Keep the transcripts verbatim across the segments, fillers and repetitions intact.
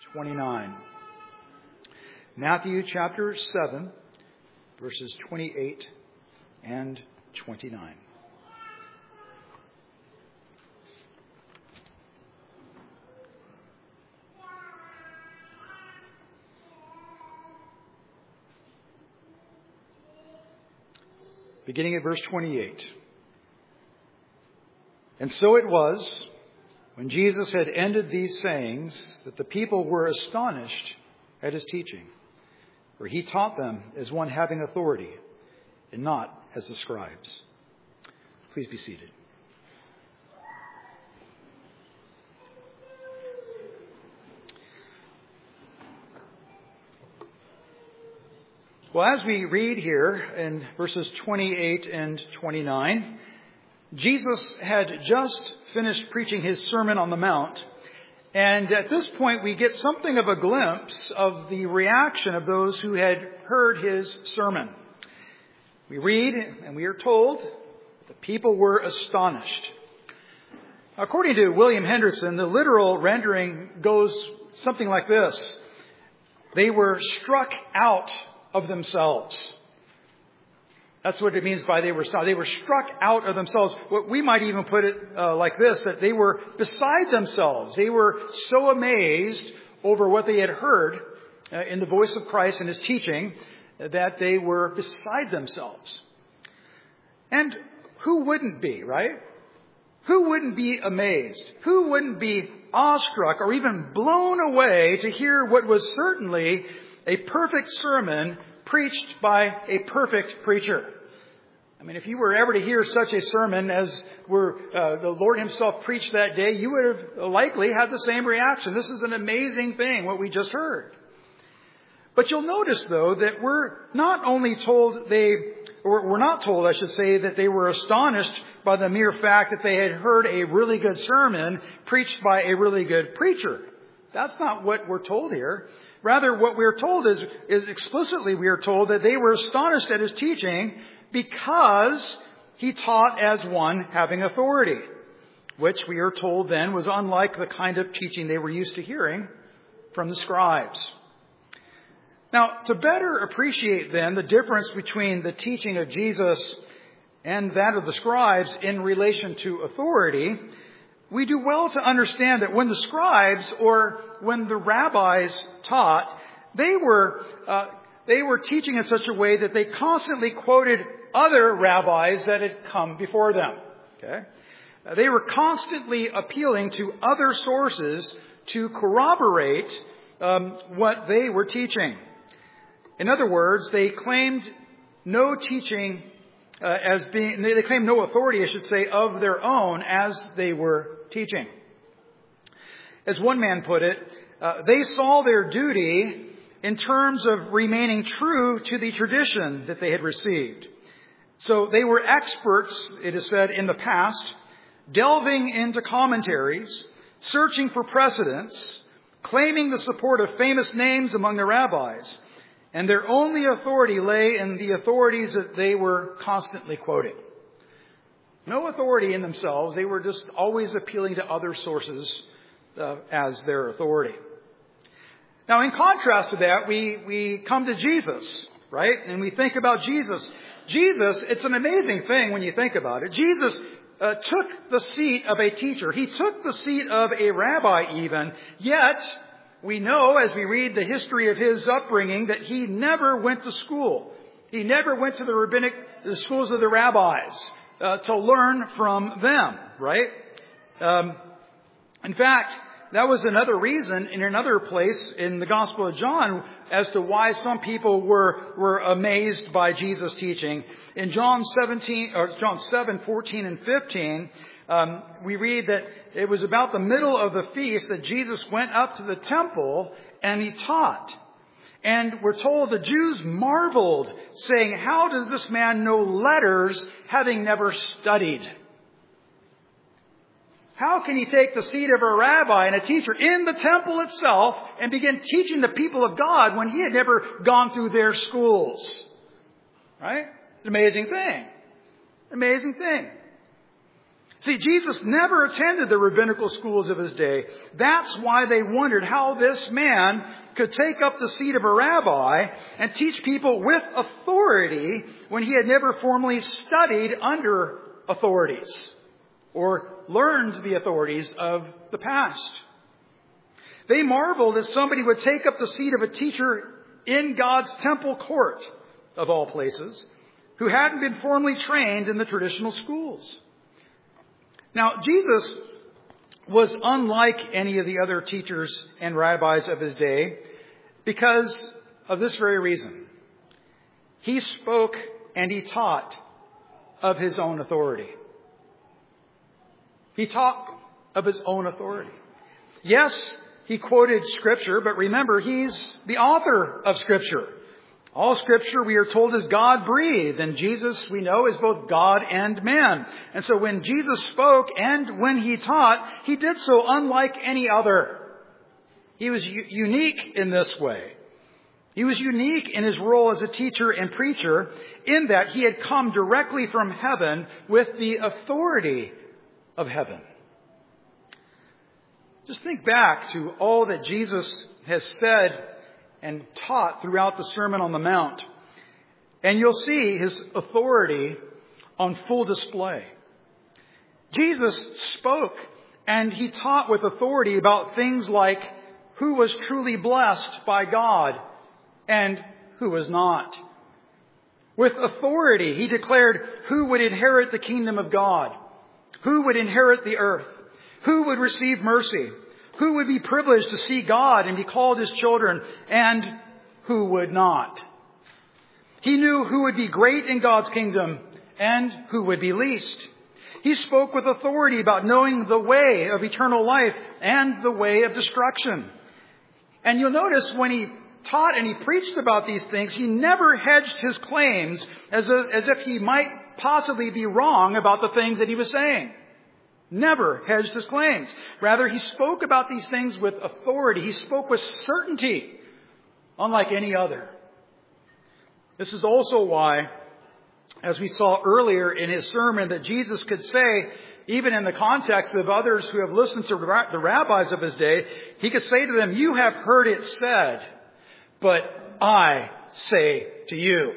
twenty-nine. Matthew chapter seven, verses twenty-eight and twenty-nine. Beginning at verse twenty-eight. And so it was, when Jesus had ended these sayings, that the people were astonished at his teaching, for he taught them as one having authority, and not as the scribes. Please be seated. Well, as we read here in verses twenty-eight and twenty-nine, Jesus had just finished preaching his Sermon on the Mount. And at this point, we get something of a glimpse of the reaction of those who had heard his sermon. We read, and we are told, the people were astonished. According to William Hendrickson, the literal rendering goes something like this. They were struck out of themselves. That's what it means by they were astonished. They were struck out of themselves. What we might even put it uh, like this, that they were beside themselves. They were so amazed over what they had heard uh, in the voice of Christ and his teaching that they were beside themselves. And who wouldn't be, right? Who wouldn't be amazed? Who wouldn't be awestruck or even blown away to hear what was certainly a perfect sermon preached by a perfect preacher? I mean, if you were ever to hear such a sermon as were uh, the Lord himself preached that day, you would have likely had the same reaction. This is an amazing thing, what we just heard. But you'll notice, though, that we're not only told they, or we're not told, I should say, that they were astonished by the mere fact that they had heard a really good sermon preached by a really good preacher. That's not what we're told here. Rather, what we're told is, is explicitly we are told that they were astonished at his teaching because he taught as one having authority, which we are told then was unlike the kind of teaching they were used to hearing from the scribes. Now, to better appreciate then the difference between the teaching of Jesus and that of the scribes in relation to authority, we do well to understand that when the scribes or when the rabbis taught, they were uh, they were teaching in such a way that they constantly quoted other rabbis that had come before them. Okay, uh, they were constantly appealing to other sources to corroborate um, what they were teaching. In other words, they claimed no teaching uh, as being they claimed no authority, I should say, of their own as they were teaching. As one man put it, uh, they saw their duty in terms of remaining true to the tradition that they had received. So they were experts, it is said, in the past, delving into commentaries, searching for precedents, claiming the support of famous names among the rabbis, and their only authority lay in the authorities that they were constantly quoting. No authority in themselves. They were just always appealing to other sources uh, as their authority. Now, in contrast to that, we, we come to Jesus, right? And we think about Jesus. Jesus, it's an amazing thing when you think about it. Jesus uh, took the seat of a teacher. He took the seat of a rabbi even. Yet, we know as we read the history of his upbringing that he never went to school. He never went to the rabbinic, the schools of the rabbis. Uh, to learn from them, right? Um, in fact, that was another reason in another place in the Gospel of John as to why some people were were amazed by Jesus' teaching. In John seventeen or John seven, fourteen and fifteen, um, we read that it was about the middle of the feast that Jesus went up to the temple and he taught. And we're told the Jews marveled, saying, "How does this man know letters, having never studied?" How can he take the seat of a rabbi and a teacher in the temple itself and begin teaching the people of God when he had never gone through their schools? Right? It's an amazing thing. Amazing thing. See, Jesus never attended the rabbinical schools of his day. That's why they wondered how this man could take up the seat of a rabbi and teach people with authority when he had never formally studied under authorities or learned the authorities of the past. They marveled that somebody would take up the seat of a teacher in God's temple court, of all places, who hadn't been formally trained in the traditional schools. Now, Jesus was unlike any of the other teachers and rabbis of his day because of this very reason. He spoke and he taught of his own authority. He taught of his own authority. Yes, he quoted Scripture, but remember, he's the author of Scripture. All Scripture, we are told, is God-breathed, and Jesus, we know, is both God and man. And so when Jesus spoke and when he taught, he did so unlike any other. He was u- unique in this way. He was unique in his role as a teacher and preacher in that he had come directly from heaven with the authority of heaven. Just think back to all that Jesus has said and taught throughout the Sermon on the Mount, and you'll see his authority on full display. Jesus spoke and he taught with authority about things like who was truly blessed by God and who was not. With authority, he declared who would inherit the kingdom of God, who would inherit the earth, who would receive mercy, who would be privileged to see God and be called his children, and who would not. He knew who would be great in God's kingdom and who would be least. He spoke with authority about knowing the way of eternal life and the way of destruction. And you'll notice when he taught and he preached about these things, he never hedged his claims as, a, as if he might possibly be wrong about the things that he was saying. Never hedged his claims. Rather, he spoke about these things with authority. He spoke with certainty, unlike any other. This is also why, as we saw earlier in his sermon, that Jesus could say, even in the context of others who have listened to the rabbis of his day, he could say to them, "You have heard it said, but I say to you."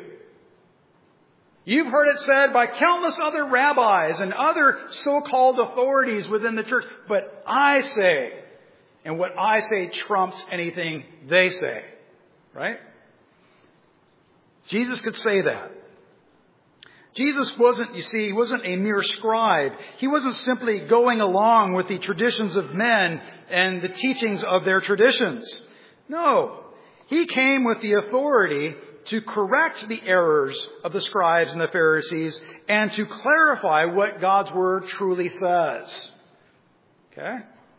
You've heard it said by countless other rabbis and other so-called authorities within the church, but I say, and what I say trumps anything they say, right? Jesus could say that. Jesus wasn't, you see, he wasn't a mere scribe. He wasn't simply going along with the traditions of men and the teachings of their traditions. No, he came with the authority to correct the errors of the scribes and the Pharisees and to clarify what God's Word truly says. Okay?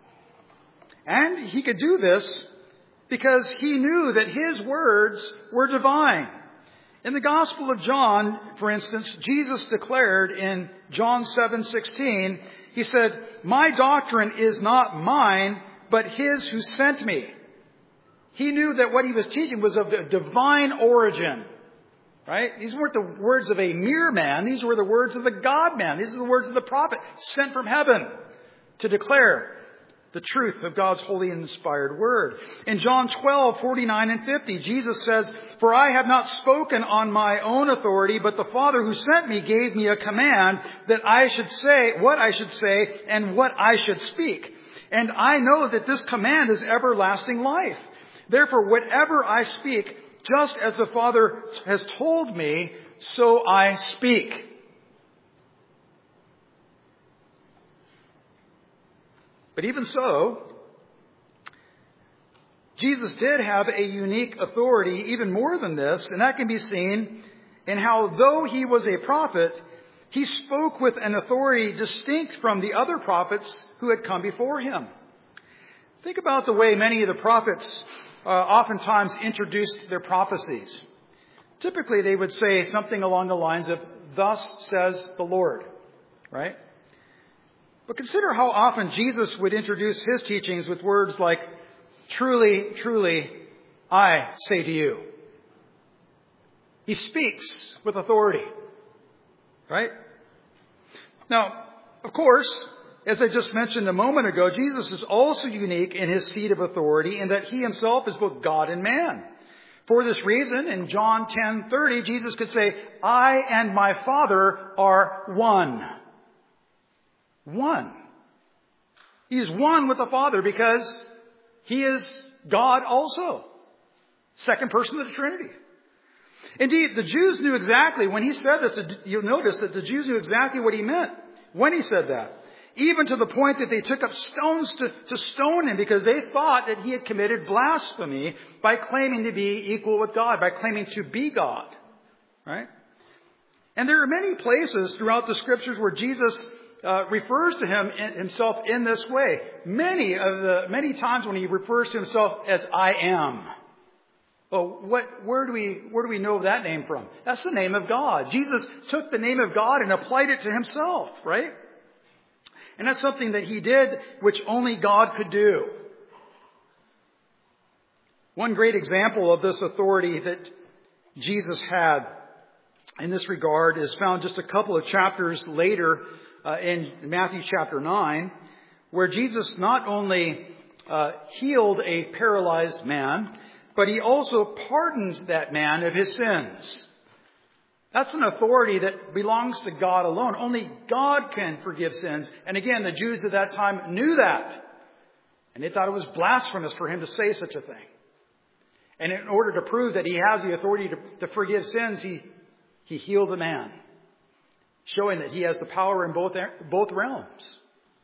And he could do this because he knew that his words were divine. In the Gospel of John, for instance, Jesus declared in John seven sixteen, he said, "My doctrine is not mine, but his who sent me." He knew that what he was teaching was of a divine origin, right? These weren't the words of a mere man. These were the words of the God-man. These are the words of the prophet sent from heaven to declare the truth of God's holy and inspired word. In John twelve, forty-nine and fifty, Jesus says, "For I have not spoken on my own authority, but the Father who sent me gave me a command that I should say what I should say and what I should speak. And I know that this command is everlasting life. Therefore, whatever I speak, just as the Father has told me, so I speak." But even so, Jesus did have a unique authority, even more than this, and that can be seen in how, though he was a prophet, he spoke with an authority distinct from the other prophets who had come before him. Think about the way many of the prophets uh, oftentimes introduced their prophecies. Typically, they would say something along the lines of, "Thus says the Lord," right? But consider how often Jesus would introduce his teachings with words like, "Truly, truly, I say to you." He speaks with authority, right? Now, Of course, as I just mentioned a moment ago, Jesus is also unique in his seat of authority in that he himself is both God and man. For this reason, in John ten thirty, Jesus could say, I and my Father are one. One. He is one with the Father because he is God also. Second person of the Trinity. Indeed, the Jews knew exactly, when he said this, you'll notice that the Jews knew exactly what he meant when he said that. Even to the point that they took up stones to, to stone him because they thought that he had committed blasphemy by claiming to be equal with God, by claiming to be God. Right? And there are many places throughout the Scriptures where Jesus uh, refers to him in, himself in this way. Many of the many times when he refers to himself as I am. Well, what, where do we, where do we know that name from? That's the name of God. Jesus took the name of God and applied it to himself, right? And that's something that he did, which only God could do. One great example of this authority that Jesus had in this regard is found just a couple of chapters later uh, in Matthew chapter nine, where Jesus not only uh, healed a paralyzed man, but he also pardons that man of his sins. That's an authority that belongs to God alone. Only God can forgive sins. And again, the Jews at that time knew that. And they thought it was blasphemous for him to say such a thing. And in order to prove that he has the authority to, to forgive sins, he, he healed the man, showing that he has the power in both, both realms.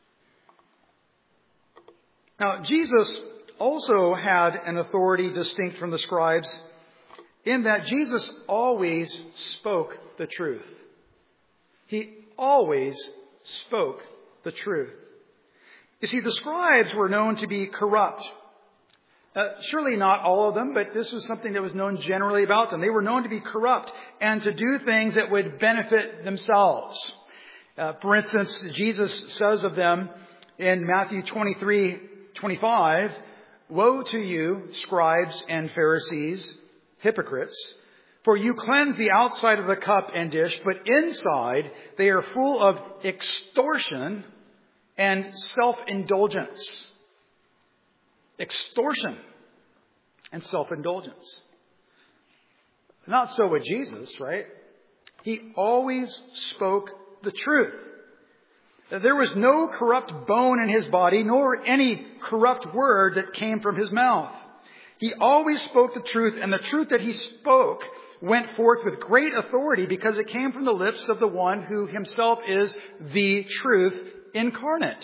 Now, Jesus also had an authority distinct from the scribes in that Jesus always spoke the truth. He always spoke the truth. You see, the scribes were known to be corrupt. Uh, surely not all of them, but this was something that was known generally about them. They were known to be corrupt and to do things that would benefit themselves. Uh, for instance, Jesus says of them in Matthew twenty-three twenty-five, woe to you, scribes and Pharisees, hypocrites, for you cleanse the outside of the cup and dish, but inside they are full of extortion and self-indulgence. Extortion and self-indulgence. Not so with Jesus, right? He always spoke the truth. There was no corrupt bone in his body, nor any corrupt word that came from his mouth. He always spoke the truth, and the truth that he spoke went forth with great authority because it came from the lips of the one who himself is the truth incarnate.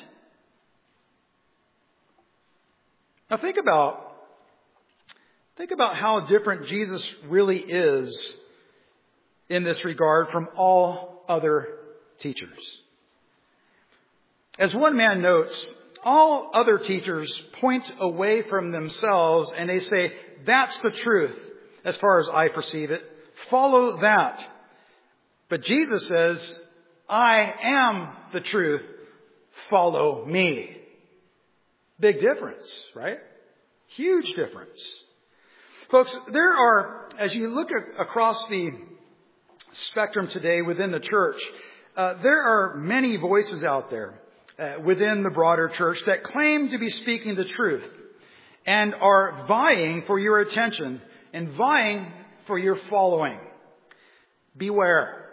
Now think about, think about how different Jesus really is in this regard from all other teachers. As one man notes, all other teachers point away from themselves and they say, that's the truth as far as I perceive it. Follow that. But Jesus says, I am the truth. Follow me. Big difference, right? Huge difference. Folks, there are, as you look across the spectrum today within the church, uh, there are many voices out there uh, within the broader church that claim to be speaking the truth and are vying for your attention and vying for your following. Beware.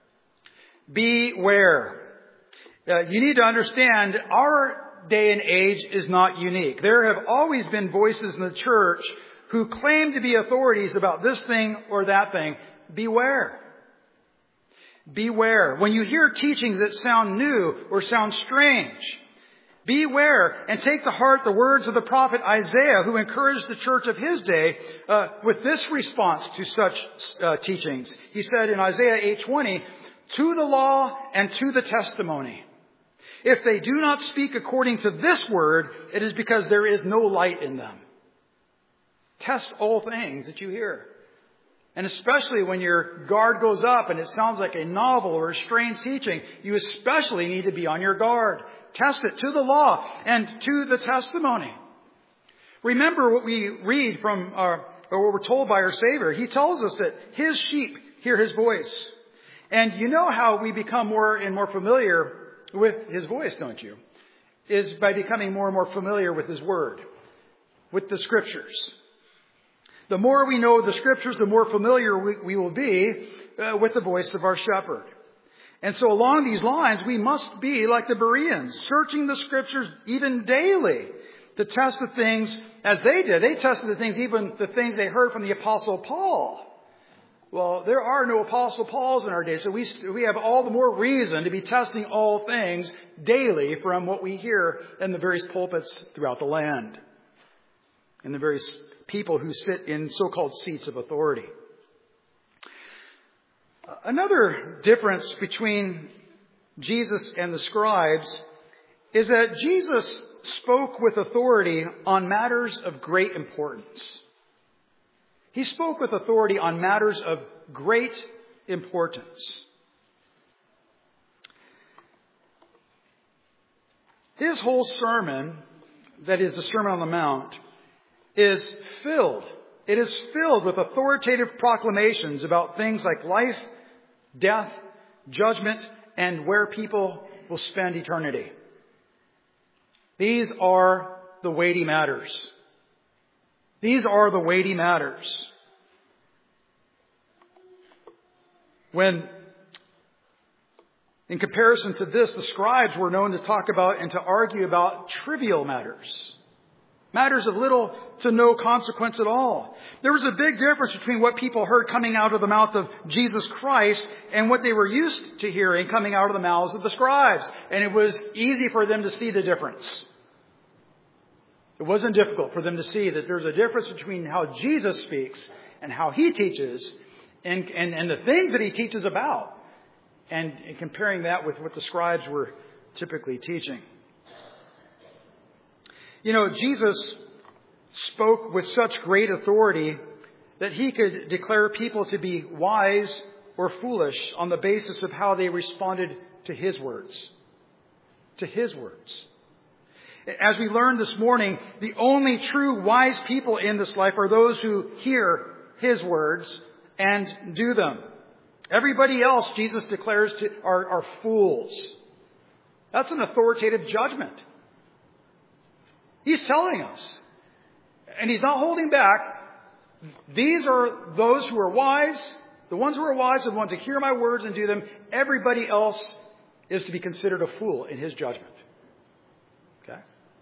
Beware. Uh, you need to understand our day and age is not unique. There have always been voices in the church who claim to be authorities about this thing or that thing. Beware. Beware. When you hear teachings that sound new or sound strange, beware and take to heart the words of the prophet Isaiah, who encouraged the church of his day uh, with this response to such uh, teachings. He said in Isaiah eight twenty, to the law and to the testimony. If they do not speak according to this word, it is because there is no light in them. Test all things that you hear. And especially when your guard goes up and it sounds like a novel or a strange teaching, you especially need to be on your guard. Test it to the law and to the testimony. Remember what we read from our, or what we're told by our Savior. He tells us that his sheep hear his voice. And you know how we become more and more familiar with His voice, don't you? Is by becoming more and more familiar with His Word, with the Scriptures. The more we know the Scriptures, the more familiar we, we will be uh, with the voice of our shepherd. And so along these lines, we must be like the Bereans, searching the Scriptures even daily to test the things as they did. They tested the things, even the things they heard from the Apostle Paul. Well, there are no Apostle Pauls in our day, so we we have all the more reason to be testing all things daily from what we hear in the various pulpits throughout the land, and the various people who sit in so-called seats of authority. Another difference between Jesus and the scribes is that Jesus spoke with authority on matters of great importance. He spoke with authority on matters of great importance. His whole sermon, that is the Sermon on the Mount, is filled. It is filled with authoritative proclamations about things like life, death, judgment, and where people will spend eternity. These are the weighty matters. These are the weighty matters. When, in comparison to this, the scribes were known to talk about and to argue about trivial matters. Matters of little to no consequence at all. There was a big difference between what people heard coming out of the mouth of Jesus Christ and what they were used to hearing coming out of the mouths of the scribes. And it was easy for them to see the difference. It wasn't difficult for them to see that there's a difference between how Jesus speaks and how He teaches and, and, and the things that He teaches about, and, and comparing that with what the scribes were typically teaching. You know, Jesus spoke with such great authority that He could declare people to be wise or foolish on the basis of how they responded to His words. To His words. As we learned this morning, the only true wise people in this life are those who hear His words and do them. Everybody else, Jesus declares, to, are, are fools. That's an authoritative judgment. He's telling us, and He's not holding back, these are those who are wise. The ones who are wise are the ones who hear my words and do them. Everybody else is to be considered a fool in His judgment. Okay?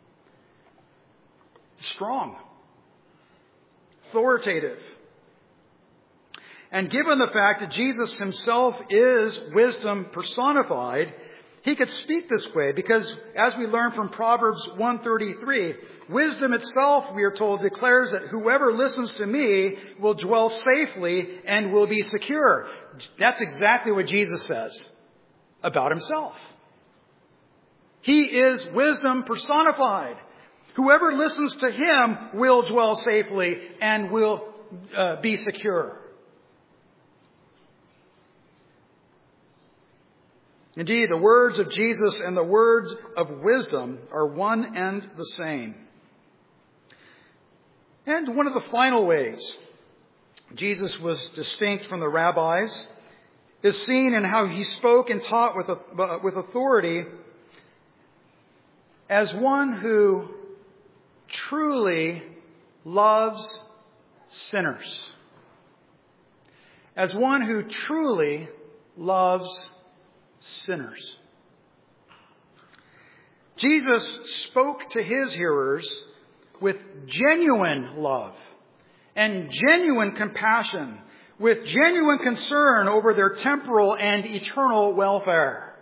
Strong. Authoritative. And given the fact that Jesus Himself is wisdom personified, He could speak this way because, as we learn from Proverbs one thirty-three, wisdom itself, we are told, declares that whoever listens to me will dwell safely and will be secure. That's exactly what Jesus says about Himself. He is wisdom personified. Whoever listens to Him will dwell safely and will uh, be secure. Indeed, the words of Jesus and the words of wisdom are one and the same. And one of the final ways Jesus was distinct from the rabbis is seen in how He spoke and taught with, with authority as one who truly loves sinners. As one who truly loves sinners. Jesus spoke to His hearers with genuine love and genuine compassion, with genuine concern over their temporal and eternal welfare.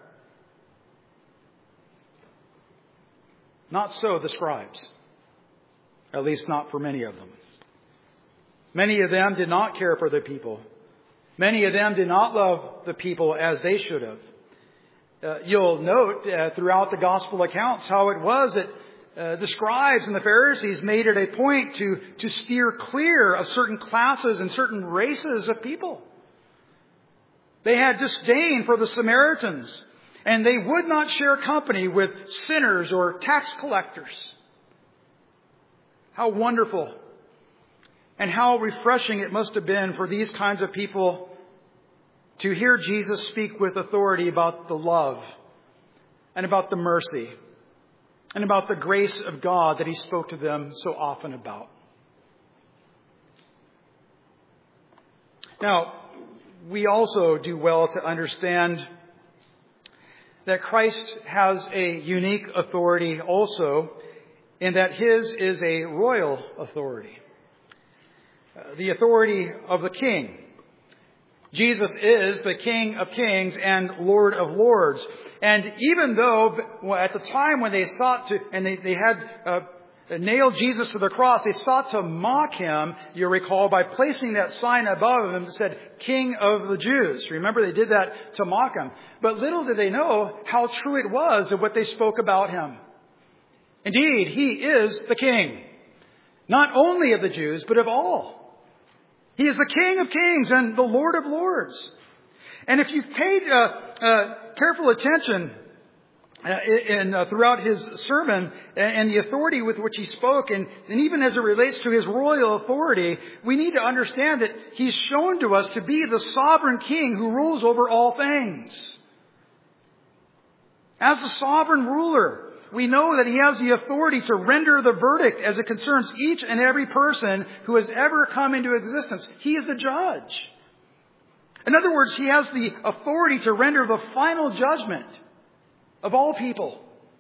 Not so the scribes, at least not for many of them. Many of them did not care for the people. Many of them did not love the people as they should have. Uh, you'll note uh, throughout the gospel accounts how it was that uh, the scribes and the Pharisees made it a point to, to steer clear of certain classes and certain races of people. They had disdain for the Samaritans, and they would not share company with sinners or tax collectors. How wonderful and how refreshing it must have been for these kinds of people to hear Jesus speak with authority about the love and about the mercy and about the grace of God that he spoke to them so often about. Now, we also do well to understand that Christ has a unique authority also, in that his is a royal authority, uh, the authority of the king. Jesus is the King of Kings and Lord of Lords. And even though at the time when they sought to, and they, they had uh, nailed Jesus to the cross, they sought to mock him, you recall, by placing that sign above him that said, King of the Jews. Remember, they did that to mock him. But little did they know how true it was of what they spoke about him. Indeed, he is the King, not only of the Jews, but of all. He is the King of Kings and the Lord of Lords. And if you've paid uh, uh, careful attention uh, in, uh, throughout his sermon and the authority with which he spoke, and, and even as it relates to his royal authority, we need to understand that he's shown to us to be the sovereign king who rules over all things. As the sovereign ruler, we know that he has the authority to render the verdict as it concerns each and every person who has ever come into existence. He is the judge. In other words, he has the authority to render the final judgment of all people.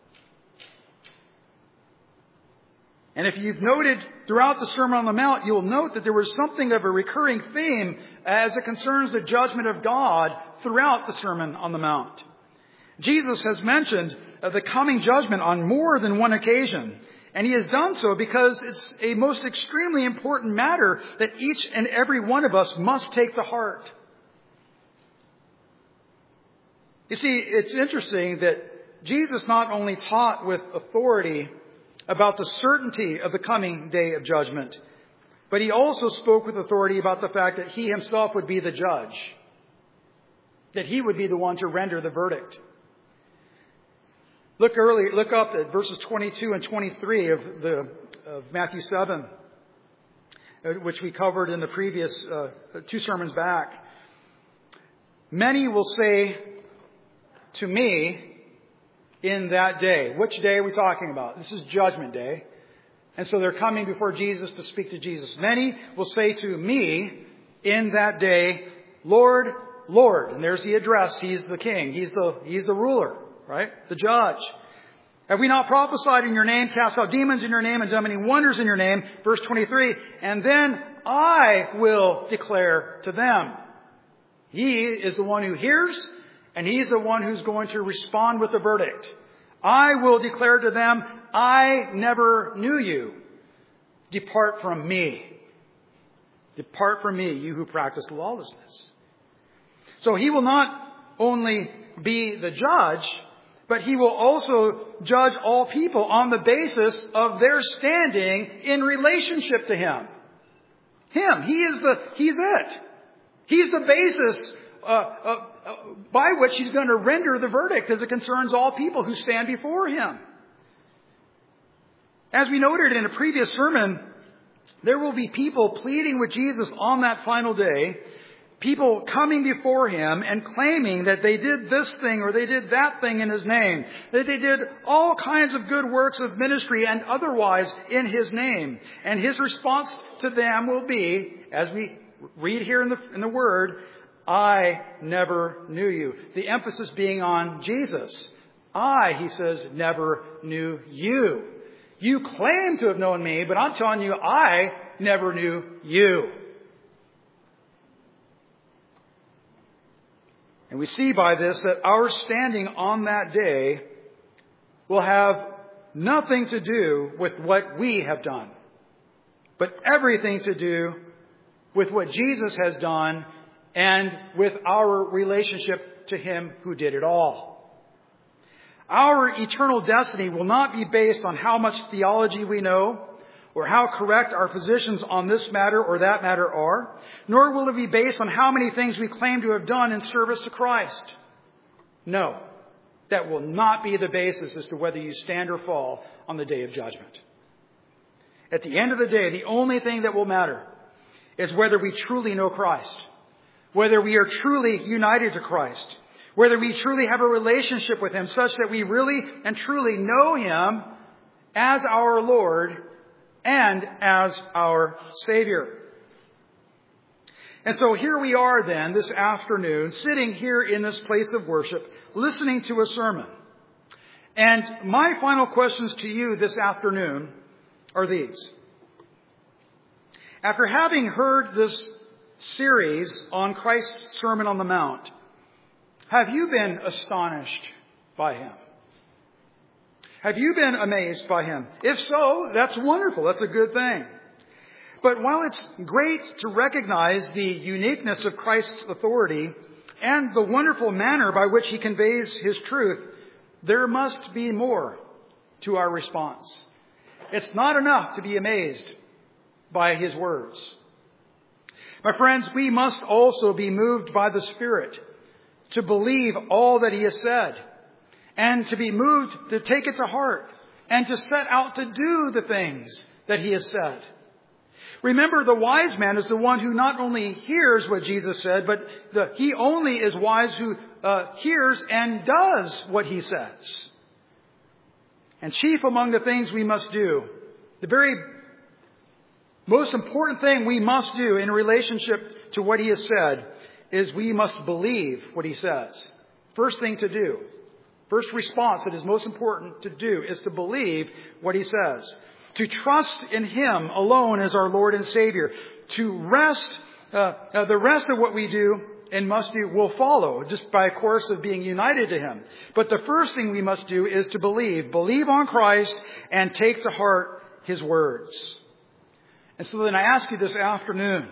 And if you've noted throughout the Sermon on the Mount, you'll note that there was something of a recurring theme as it concerns the judgment of God throughout the Sermon on the Mount. Jesus has mentioned the coming judgment on more than one occasion. And he has done so because it's a most extremely important matter that each and every one of us must take to heart. You see, it's interesting that Jesus not only taught with authority about the certainty of the coming day of judgment, but he also spoke with authority about the fact that he himself would be the judge, that he would be the one to render the verdict. Look early. Look up at verses twenty-two and twenty-three of the of Matthew seven, which we covered in the previous uh, two sermons back. Many will say to me in that day. Which day are we talking about? This is Judgment Day, and so they're coming before Jesus to speak to Jesus. Many will say to me in that day, Lord, Lord, and there's the address. He's the King. He's the He's the ruler. Right? The judge. Have we not prophesied in your name, cast out demons in your name, and done many wonders in your name? Verse twenty-three. And then I will declare to them. He is the one who hears, and he's the one who's going to respond with the verdict. I will declare to them, I never knew you. Depart from me. Depart from me, you who practice lawlessness. So he will not only be the judge, but he will also judge all people on the basis of their standing in relationship to him. Him. He is the, he's it. He's the basis uh, uh, uh, by which he's going to render the verdict as it concerns all people who stand before him. As we noted in a previous sermon, there will be people pleading with Jesus on that final day, people coming before him and claiming that they did this thing or they did that thing in his name, that they did all kinds of good works of ministry and otherwise in his name. And his response to them will be, as we read here in the, in the word, I never knew you. The emphasis being on Jesus. I, he says, never knew you. You claim to have known me, but I'm telling you, I never knew you. And we see by this that our standing on that day will have nothing to do with what we have done, but everything to do with what Jesus has done and with our relationship to him who did it all. Our eternal destiny will not be based on how much theology we know or how correct our positions on this matter or that matter are, nor will it be based on how many things we claim to have done in service to Christ. No, that will not be the basis as to whether you stand or fall on the day of judgment. At the end of the day, the only thing that will matter is whether we truly know Christ, whether we are truly united to Christ, Whether we truly have a relationship with Him such that we really and truly know Him as our Lord and as our Savior. And so here we are then this afternoon, sitting here in this place of worship, listening to a sermon. And my final questions to you this afternoon are these. After having heard this series on Christ's Sermon on the Mount, have you been astonished by Him? Have you been amazed by Him? If so, that's wonderful. That's a good thing. But while it's great to recognize the uniqueness of Christ's authority and the wonderful manner by which He conveys His truth, there must be more to our response. It's not enough to be amazed by His words. My friends, we must also be moved by the Spirit to believe all that He has said, and to be moved to take it to heart and to set out to do the things that He has said. Remember, the wise man is the one who not only hears what Jesus said, but the, he only is wise who uh, hears and does what He says. And chief among the things we must do, the very most important thing we must do in relationship to what He has said, is we must believe what He says. First thing to do, first response that is most important to do is to believe what He says. To trust in Him alone as our Lord and Savior. To rest, uh, uh, the rest of what we do and must do will follow just by a course of being united to Him. But the first thing we must do is to believe. Believe on Christ and take to heart His words. And so then I ask you this afternoon,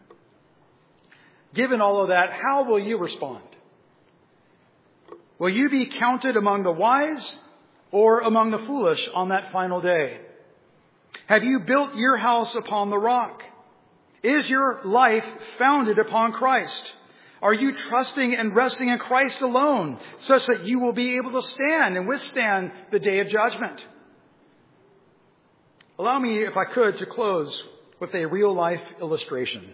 given all of that, how will you respond? Will you be counted among the wise or among the foolish on that final day? Have you built your house upon the rock? Is your life founded upon Christ? Are you trusting and resting in Christ alone, such that you will be able to stand and withstand the day of judgment? Allow me, if I could, to close with a real-life illustration.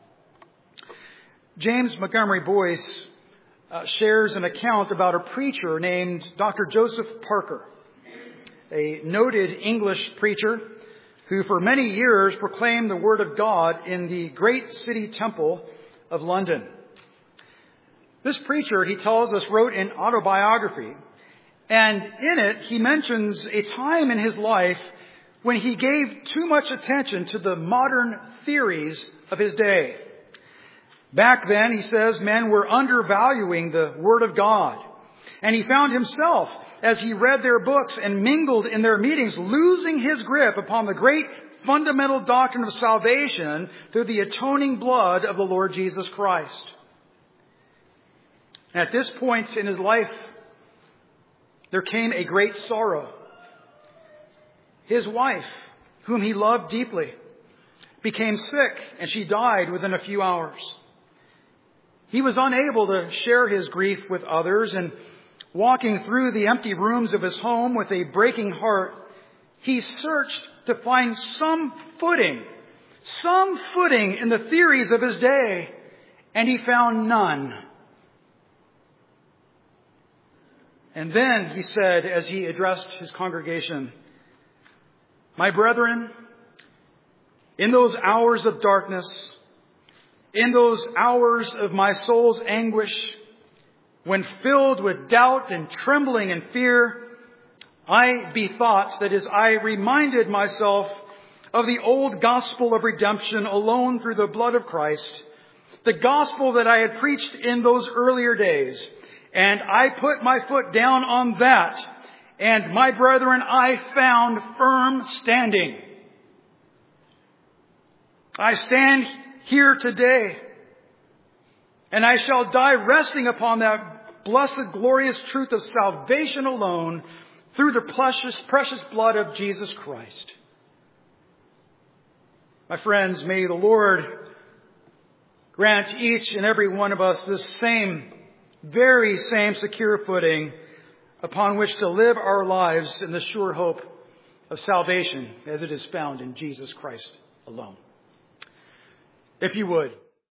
James Montgomery Boyce uh, shares an account about a preacher named Doctor Joseph Parker, a noted English preacher who for many years proclaimed the Word of God in the great city temple of London. This preacher, he tells us, wrote an autobiography, and in it he mentions a time in his life when he gave too much attention to the modern theories of his day. Back then, he says, men were undervaluing the Word of God, and he found himself, as he read their books and mingled in their meetings, losing his grip upon the great fundamental doctrine of salvation through the atoning blood of the Lord Jesus Christ. At this point in his life, there came a great sorrow. His wife, whom he loved deeply, became sick, and she died within a few hours. He was unable to share his grief with others, and walking through the empty rooms of his home with a breaking heart, he searched to find some footing, some footing in the theories of his day, and he found none. And then he said, as he addressed his congregation, "My brethren, in those hours of darkness, in those hours of my soul's anguish, when filled with doubt and trembling and fear, I bethought that as I reminded myself of the old gospel of redemption alone through the blood of Christ, the gospel that I had preached in those earlier days, and I put my foot down on that, and my brethren, I found firm standing. I stand here today, and I shall die resting upon that blessed, glorious truth of salvation alone through the precious, precious blood of Jesus Christ." My friends, may the Lord grant each and every one of us this same, very same secure footing upon which to live our lives in the sure hope of salvation as it is found in Jesus Christ alone. If you would,